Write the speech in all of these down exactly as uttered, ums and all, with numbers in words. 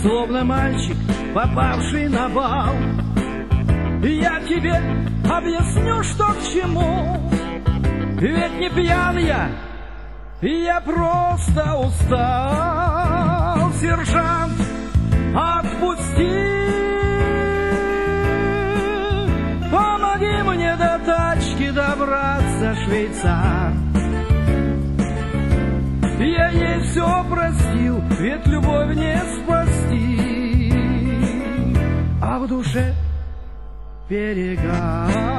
словно мальчик, попавший на бал. Я тебе объясню, что к чему, ведь не пьян я, я просто устал. Сержант, отпусти, помоги мне до тачки добраться, швейцар. Я ей все простил, ведь любовь не спасти, а в душе перегар.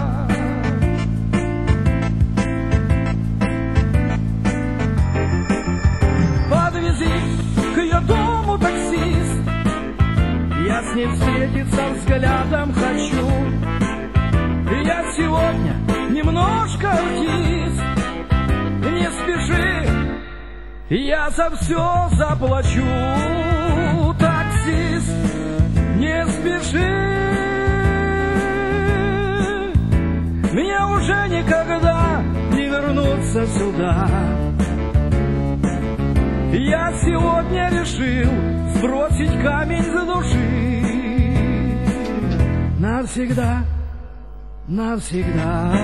Подвези к ее дому, таксист, я с ней встретиться взглядом хочу. Я сегодня немножко артист, не спеши, я за все заплачу. Таксист, не спеши, мне уже никогда не вернуться сюда. Я сегодня решил сбросить камень с души навсегда, навсегда.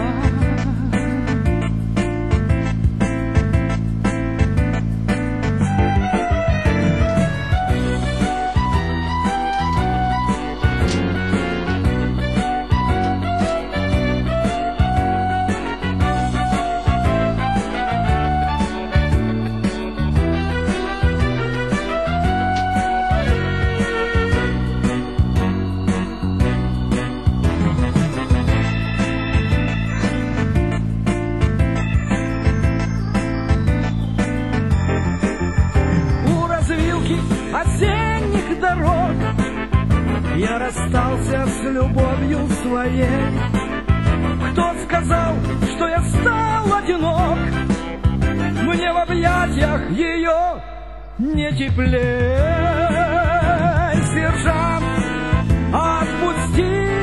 Осенних дорог я расстался с любовью своей. Кто сказал, что я стал одинок? Мне в объятиях ее не теплей. Сержант, отпусти,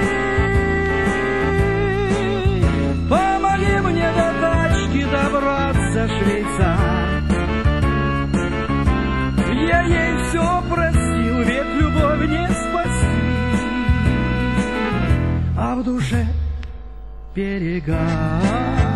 помоги мне до тачки добраться, швейцар. Я ей все простил, ведь любовь не спасти, а в душе перегар.